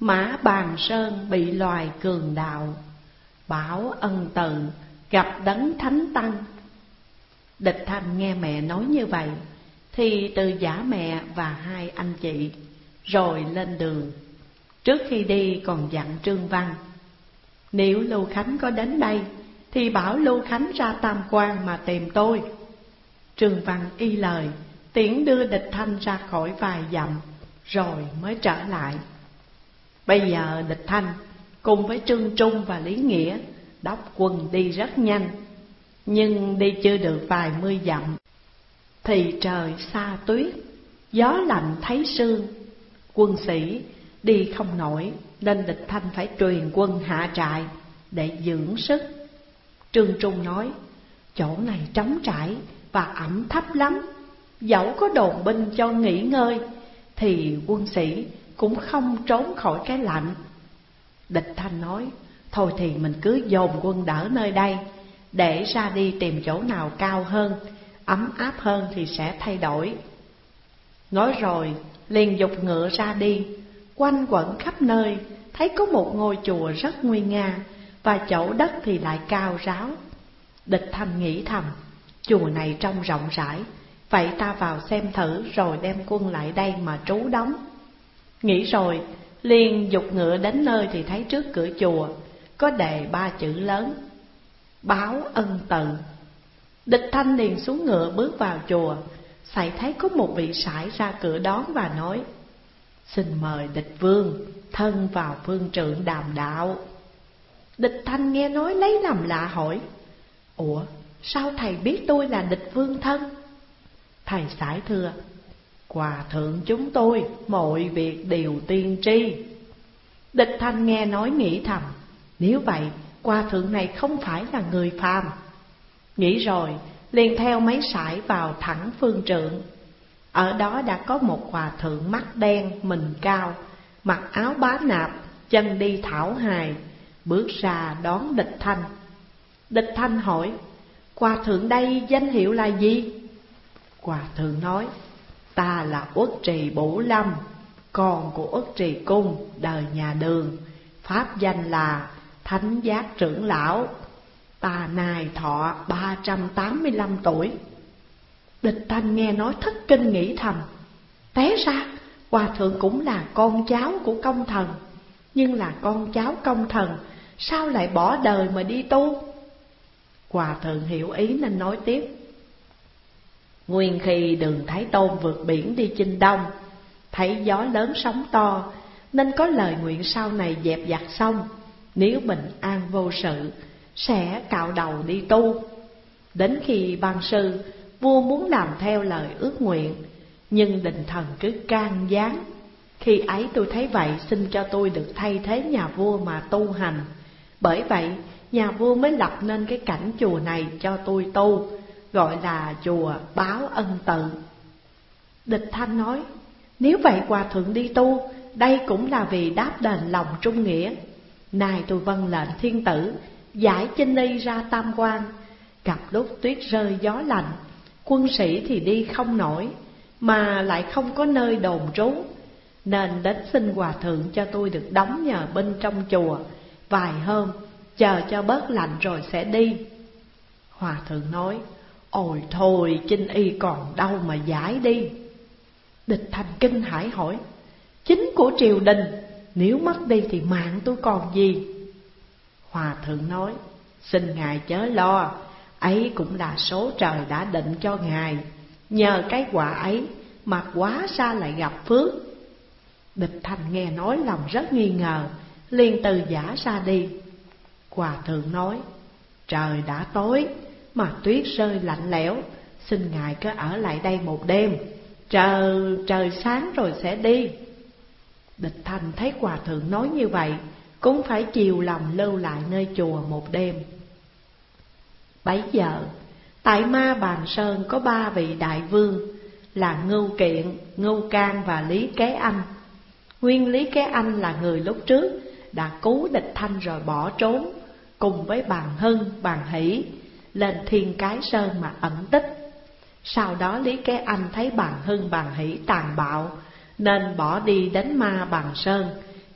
Mã Bàn Sơn bị loài cường đạo, Bảo ân từ gặp đấng thánh tăng. Địch Thanh nghe mẹ nói như vậy thì từ giả mẹ và hai anh chị rồi lên đường. Trước khi đi còn dặn Trương Văn: nếu Lưu Khánh có đến đây thì bảo Lưu Khánh ra Tam Quan mà tìm tôi. Trương Văn y lời, tiễn đưa Địch Thanh ra khỏi vài dặm rồi mới trở lại. Bây giờ Địch Thanh cùng với Trương Trung và Lý Nghĩa đốc quân đi rất nhanh, nhưng đi chưa được vài mươi dặm thì trời sa tuyết, gió lạnh thấy sương. Quân sĩ đi không nổi nên Địch Thanh phải truyền quân hạ trại để dưỡng sức. Trương Trung nói: chỗ này trống trải và ẩm thấp lắm, dẫu có đồn binh cho nghỉ ngơi thì quân sĩ cũng không trốn khỏi cái lạnh. Địch Thanh nói: thôi thì mình cứ dồn quân đỡ nơi đây, để ra đi tìm chỗ nào cao hơn, ấm áp hơn thì sẽ thay đổi. Nói rồi liền giục ngựa ra đi, quanh quẩn khắp nơi, thấy có một ngôi chùa rất nguy nga, và chỗ đất thì lại cao ráo. Địch Thanh nghĩ thầm: chùa này trông rộng rãi, vậy ta vào xem thử rồi đem quân lại đây mà trú đóng. Nghĩ rồi liền giục ngựa đến nơi thì thấy trước cửa chùa có đề 3 chữ lớn: Báo ân từ. Địch Thanh liền xuống ngựa bước vào chùa, sải thấy có một vị sải ra cửa đón và nói: xin mời địch vương thân vào phương trượng đàm đạo. Địch Thanh nghe nói lấy làm lạ hỏi: ủa, sao thầy biết tôi là địch vương thân? Thầy sải thưa: hòa thượng chúng tôi mọi việc đều tiên tri. Địch Thanh nghe nói nghĩ thầm: nếu vậy hòa thượng này không phải là người phàm. Nghĩ rồi liền theo mấy sải vào thẳng phương trượng. Ở đó đã có một hòa thượng mắt đen, mình cao, mặc áo bá nạp, chân đi thảo hài, bước ra đón Địch Thanh. Địch Thanh hỏi: hòa thượng đây danh hiệu là gì? Hòa thượng nói: ta là Uất Trì Bửu Lâm, con của Uất Trì Cung, đời nhà Đường, pháp danh là Thánh Giác Trưởng Lão. Ta nay thọ 385 tuổi. Địch Thanh nghe nói thất kinh nghĩ thầm: té ra hòa thượng cũng là con cháu của công thần, nhưng là con cháu công thần sao lại bỏ đời mà đi tu? Hòa thượng hiểu ý nên nói tiếp: nguyên khi Đường Thái Tôn vượt biển đi Chinh Đông, thấy gió lớn sóng to, nên có lời nguyện sau này dẹp giặc xong, nếu bình an vô sự, sẽ cạo đầu đi tu. Đến khi ban sư, vua muốn làm theo lời ước nguyện, nhưng đình thần cứ can gián. Khi ấy tôi thấy vậy, xin cho tôi được thay thế nhà vua mà tu hành. Bởi vậy nhà vua mới lập nên cái cảnh chùa này cho tôi tu, gọi là chùa Báo Ân Tự. Địch Thanh nói: nếu vậy hòa thượng đi tu, đây cũng là vì đáp đền lòng trung nghĩa. Nay tôi vâng lệnh thiên tử, giải chinh y ra Tam Quan. Gặp lúc tuyết rơi gió lạnh, quân sĩ thì đi không nổi, mà lại không có nơi đồn trú, nên đến xin hòa thượng cho tôi được đóng nhờ bên trong chùa vài hôm, chờ cho bớt lạnh rồi sẽ đi. Hòa thượng nói: ôi thôi, chinh y còn đâu mà giải đi. Địch Thanh kinh hãi hỏi: chính của triều đình, nếu mất đi thì mạng tôi còn gì? Hòa thượng nói: xin ngài chớ lo, ấy cũng là số trời đã định cho ngài. Nhờ cái quả ấy mà quá xa lại gặp phước. Địch Thanh nghe nói lòng rất nghi ngờ, liền từ giả ra đi. Hòa thượng nói: trời đã tối mà tuyết rơi lạnh lẽo, xin ngài cứ ở lại đây một đêm, trời sáng rồi sẽ đi. Địch Thanh thấy hòa thượng nói như vậy, cũng phải chiều lòng lưu lại nơi chùa một đêm. Bấy giờ tại Ma Bàn Sơn có 3 vị đại vương là Ngưu Kiện, Ngưu Can và Lý Kế Anh. Nguyên Lý Kế Anh là người lúc trước đã cứu Địch Thanh rồi bỏ trốn, cùng với Bàn Hưng, Bàn Hỷ lên Thiên Cái Sơn mà ẩn tích. Sau đó Lý Kế Anh thấy Bàn Hưng, Bàn Hỷ tàn bạo, nên bỏ đi đến Ma Bàn Sơn,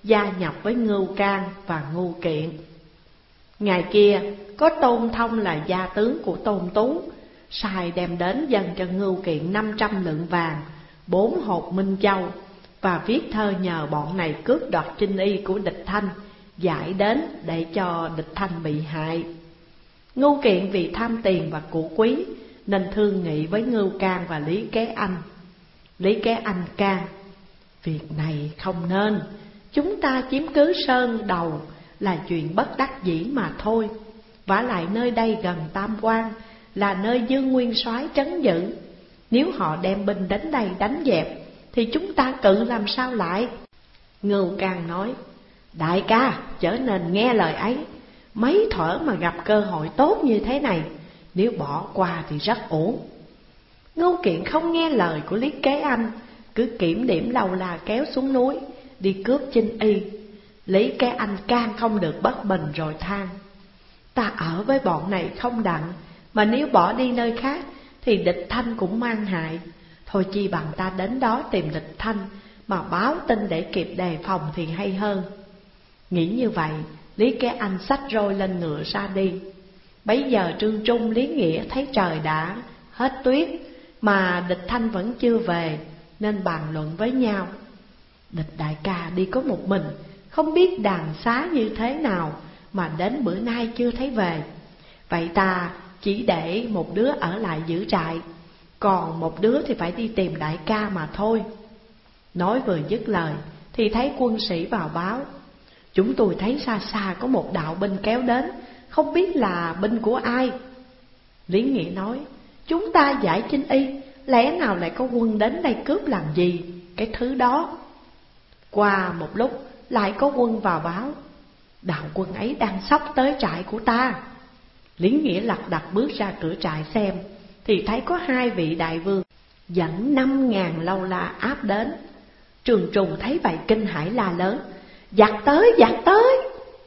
gia nhập với Ngưu Can và Ngưu Kiện. Ngày kia có Tôn Thông là gia tướng của Tôn Tú, sai đem đến dâng cho Ngưu Kiện 500 lượng vàng, 4 hộp minh châu, và viết thơ nhờ bọn này cướp đoạt chinh y của địch Thanh, giải đến để cho địch Thanh bị hại. Ngưu Kiện vì tham tiền và của quý nên thương nghị với Ngưu Can và Lý Kế Anh. Lý Kế Anh can: việc này không nên, chúng ta chiếm cứ Sơn Đầu là chuyện bất đắc dĩ mà thôi. Vả lại nơi đây gần Tam Quan, là nơi Dương Nguyên Soái trấn giữ. Nếu họ đem binh đến đây đánh dẹp thì chúng ta cự làm sao lại? Ngưu Can nói: đại ca chớ nên nghe lời ấy, mấy thuở mà gặp cơ hội tốt như thế này, nếu bỏ qua thì rất uổng. Ngưu Kiện không nghe lời của Lý Kế Anh, cứ kiểm điểm Lâu La kéo xuống núi đi cướp chinh y. Lý Kế Anh can không được bất bình rồi than: ta ở với bọn này không đặng, mà nếu bỏ đi nơi khác thì địch Thanh cũng mang hại. Thôi chi bằng ta đến đó tìm địch Thanh mà báo tin để kịp đề phòng thì hay hơn. Nghĩ như vậy, Lý Kế Anh xách roi lên ngựa ra đi. Bấy giờ Trương Trung, Lý Nghĩa thấy trời đã hết tuyết mà địch Thanh vẫn chưa về, nên bàn luận với nhau: địch đại ca đi có một mình, không biết đàn xá như thế nào mà đến bữa nay chưa thấy về. Vậy ta chỉ để một đứa ở lại giữ trại, còn một đứa thì phải đi tìm đại ca mà thôi. Nói vừa dứt lời thì thấy quân sĩ vào báo: chúng tôi thấy xa xa có một đạo binh kéo đến, không biết là binh của ai. Lý Nghĩa nói: chúng ta giải chinh y, lẽ nào lại có quân đến đây cướp làm gì cái thứ đó? Qua một lúc lại có quân vào báo: đạo quân ấy đang sắp tới trại của ta. Lý Nghĩa lật đật bước ra cửa trại xem, thì thấy có 2 vị đại vương dẫn 5.000 Lâu La áp đến. Trường Trùng thấy vậy kinh hãi la lớn: giặc tới, giặc tới!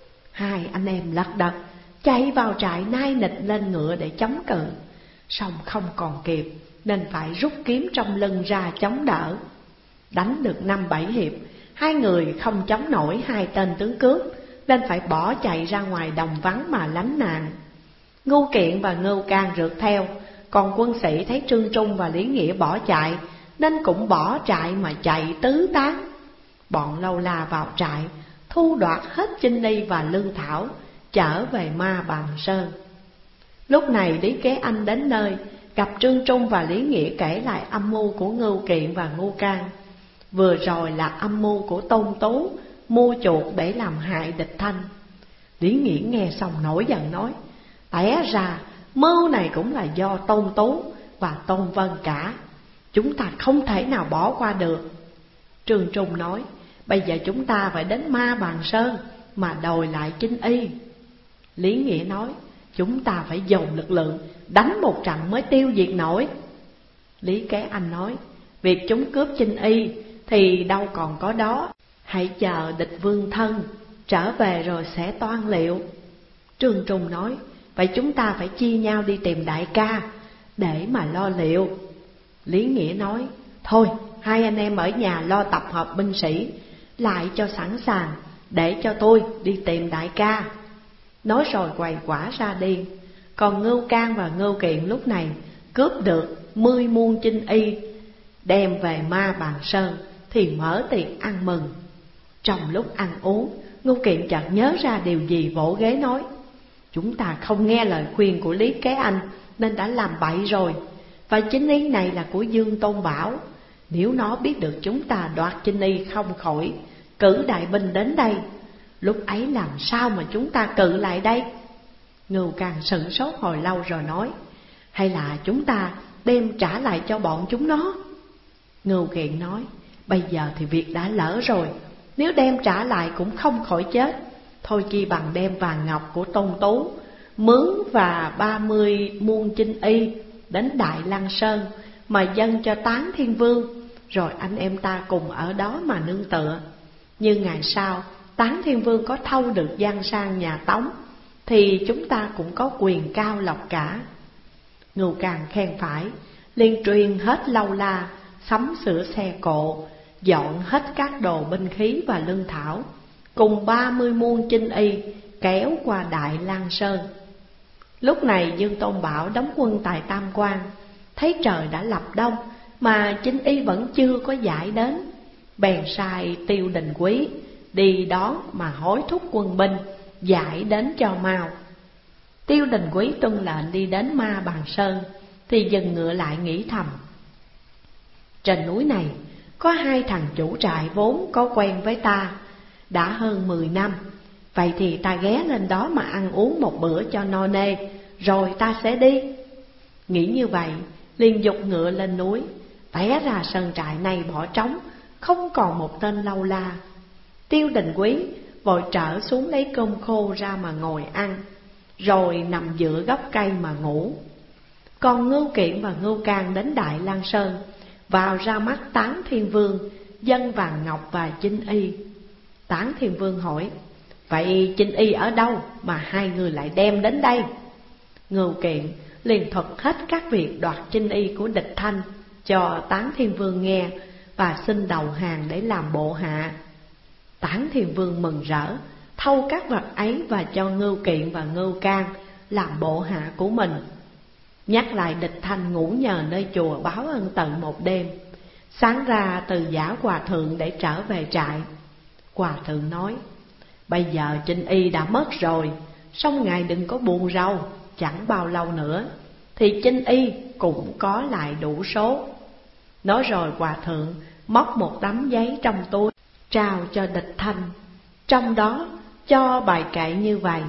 2 anh em lật đật chạy vào trại, nai nịch lên ngựa để chống cự, song không còn kịp nên phải rút kiếm trong lưng ra chống đỡ. Đánh được 5-7 hiệp, 2 người không chống nổi 2 tên tướng cướp, nên phải bỏ chạy ra ngoài đồng vắng mà lánh nạn. Ngưu Kiện và Ngưu Can rượt theo, còn quân sĩ thấy Trương Trung và Lý Nghĩa bỏ chạy nên cũng bỏ trại mà chạy tứ tán. Bọn Lâu La vào trại, thu đoạt hết chinh y và lương thảo, trở về Ma Bằng Sơn. Lúc này Lý Kế Anh đến nơi, gặp Trương Trung và Lý Nghĩa kể lại âm mưu của Ngưu Kiện và Ngưu Can. Vừa rồi là âm mưu của Tôn Tú, mua chuộc để làm hại địch Thanh. Lý Nghĩa nghe xong nổi giận nói: té ra mưu này cũng là do Tôn Tú và Tôn Vân cả, chúng ta không thể nào bỏ qua được. Trương Trung nói: bây giờ chúng ta phải đến Ma Bằng Sơn mà đòi lại chinh y. Lý Nghĩa nói: chúng ta phải dồn lực lượng đánh một trận mới tiêu diệt nổi. Lý Kế Anh nói: việc chúng cướp chinh y thì đâu còn có đó, hãy chờ địch vương thân trở về rồi sẽ toan liệu. Trương Trung nói: vậy chúng ta phải chia nhau đi tìm đại ca để mà lo liệu. Lý Nghĩa nói: thôi 2 anh em ở nhà lo tập hợp binh sĩ lại cho sẵn sàng, để cho tôi đi tìm đại ca. Nói rồi quầy quả ra đi. Còn Ngưu Can và Ngưu Kiện lúc này cướp được 10 muôn chinh y, đem về Ma Bằng Sơn thì mở tiệc ăn mừng. Trong lúc ăn uống, Ngưu Kiện chợt nhớ ra điều gì, vỗ ghế nói: chúng ta không nghe lời khuyên của Lý Kế Anh nên đã làm bậy rồi. Và chinh y này là của Dương Tôn Bảo, nếu nó biết được chúng ta đoạt chinh y không khỏi cử đại binh đến đây, lúc ấy làm sao mà chúng ta cự lại đây? Ngưu Can sửng sốt hồi lâu rồi nói: hay là chúng ta đem trả lại cho bọn chúng nó? Ngưu Kiện nói: bây giờ thì việc đã lỡ rồi, nếu đem trả lại cũng không khỏi chết. Thôi chi bằng đem vàng ngọc của Tôn Tú, mướn và 30 muôn chinh y đến Đại Lăng Sơn mà dâng cho Tán Thiên Vương, rồi anh em ta cùng ở đó mà nương tựa. như ngày sau Tán Thiên Vương có thâu được giang sang nhà Tống thì chúng ta cũng có quyền cao lộc cả. Ngưu Càng khen phải, liền truyền hết Lâu La, sắm sửa xe cộ, dọn hết các đồ binh khí và lương thảo, cùng 30 muôn chinh y kéo qua Đại Lang Sơn. Lúc này Dương Tôn Bảo đóng quân tại Tam Quan, thấy trời đã lập đông mà chinh y vẫn chưa có giải đến, bèn sai Tiêu Đình Quý đi đón mà hối thúc quân binh giải đến cho mau. Tiêu Đình Quý tuân lệnh đi đến Ma Bằng Sơn thì dừng ngựa lại nghĩ thầm: trên núi này có hai thằng chủ trại vốn có quen với ta đã hơn 10 năm, vậy thì ta ghé lên đó mà ăn uống một bữa cho no nê, rồi ta sẽ đi. Nghĩ như vậy, liền giục ngựa lên núi. Té ra sơn trại này bỏ trống, không còn một tên lâu la. Tiêu Đình Quý vội trở xuống lấy cơm khô ra mà ngồi ăn, rồi nằm giữa gốc cây mà ngủ. Còn Ngưu Kiện và Ngưu Can đến Đại Lang Sơn, vào ra mắt Tán Thiên Vương, dâng vàng ngọc và chinh y. Tán Thiên Vương hỏi: vậy chinh y ở đâu mà hai người lại đem đến đây? Ngưu Kiện liền thuật hết các việc đoạt chinh y của địch Thanh cho Tán Thiên Vương nghe, và xin đầu hàng để làm bộ hạ. Tán Thiên Vương mừng rỡ, thâu các vật ấy và cho Ngưu Kiện và Ngưu Can làm bộ hạ của mình. Nhắc lại địch Thanh ngủ nhờ nơi chùa báo ân tận một đêm. Sáng ra từ giả hòa thượng để trở về trại. Hòa thượng nói: bây giờ chinh y đã mất rồi, song ngài đừng có buồn rầu, chẳng bao lâu nữa thì chinh y cũng có lại đủ số. Nói rồi hòa thượng móc một tấm giấy trong túi trao cho địch Thanh, trong đó cho bài kệ như vậy: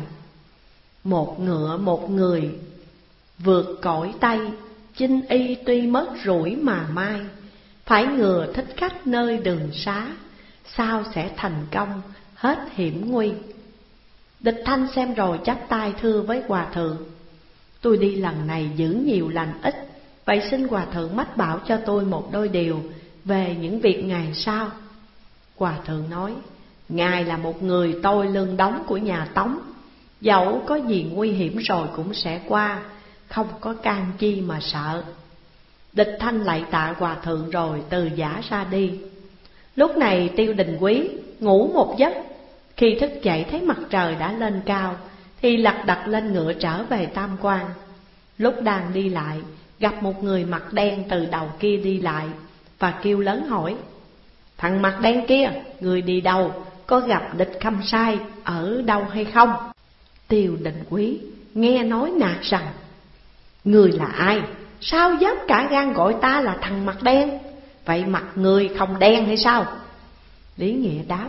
một ngựa một người vượt cõi Tây, chinh y tuy mất rủi mà mai, phải ngừa thích khách nơi đường xá, sao sẽ thành công hết hiểm nguy. Địch Thanh xem rồi chắp tay thưa với hòa thượng: tôi đi lần này giữ nhiều lành ít, vậy xin hòa thượng mách bảo cho tôi một đôi điều về những việc ngày sau. Hòa thượng nói: ngài là một người tôi lương đóng của nhà Tống, dẫu có gì nguy hiểm rồi cũng sẽ qua, không có can chi mà sợ. Địch Thanh lạy tạ hòa thượng rồi từ giả ra đi. Lúc này Tiêu Đình Quý ngủ một giấc, khi thức dậy thấy mặt trời đã lên cao thì lật đật lên ngựa trở về Tam Quan. Lúc đang đi lại, gặp một người mặt đen từ đầu kia đi lại, và kêu lớn hỏi: thằng mặt đen kia, người đi đâu, có gặp địch Khâm Sai ở đâu hay không? Tiêu Đình Quý nghe nói nạt rằng: người là ai, sao dám cả gan gọi ta là thằng mặt đen? Vậy mặt người không đen hay sao? Lý Nghĩa đáp: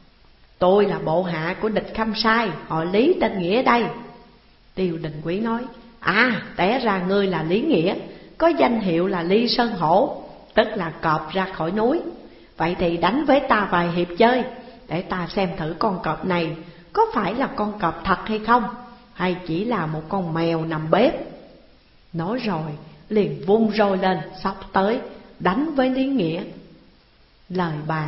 tôi là bộ hạ của địch Khâm Sai, họ Lý tên Nghĩa đây. Tiêu Đình Quý nói: à, té ra ngươi là Lý Nghĩa, có danh hiệu là Ly Sơn Hổ, tức là cọp ra khỏi núi. Vậy thì đánh với ta vài hiệp chơi, để ta xem thử con cọp này có phải là con cọp thật hay không, hay chỉ là một con mèo nằm bếp. Nói rồi liền vung roi lên xốc tới đánh với Lý Nghĩa. Lời bàn: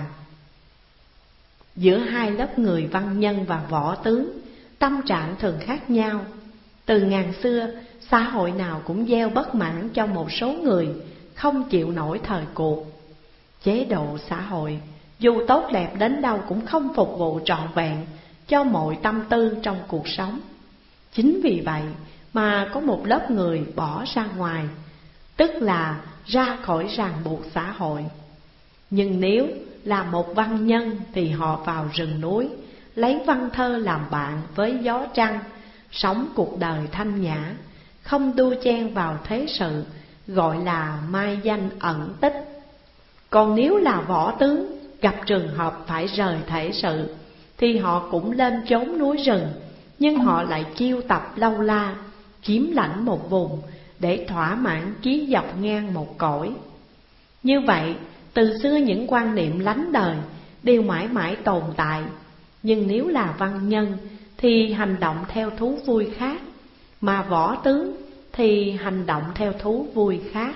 giữa hai lớp người văn nhân và võ tướng, tâm trạng thường khác nhau. Từ ngàn xưa, xã hội nào cũng gieo bất mãn cho một số người không chịu nổi thời cuộc. Chế độ xã hội dù tốt đẹp đến đâu cũng không phục vụ trọn vẹn cho mọi tâm tư trong cuộc sống. Chính vì vậy mà có một lớp người bỏ ra ngoài, tức là ra khỏi ràng buộc xã hội. Nhưng nếu là một văn nhân thì họ vào rừng núi, lấy văn thơ làm bạn với gió trăng, sống cuộc đời thanh nhã, không đua chen vào thế sự, gọi là mai danh ẩn tích. Còn nếu là võ tướng, gặp trường hợp phải rời thể sự, thì họ cũng lên chốn núi rừng, nhưng họ lại chiêu tập lâu la, chiếm lãnh một vùng để thỏa mãn chí dọc ngang một cõi. Như vậy, từ xưa những quan niệm lánh đời đều mãi mãi tồn tại. Nhưng nếu là văn nhân thì hành động theo thú vui khác, mà võ tướng thì hành động theo thú vui khác.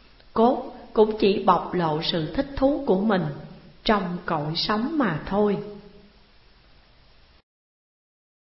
Cốt cũng chỉ bộc lộ sự thích thú của mình trong cõi sống mà thôi.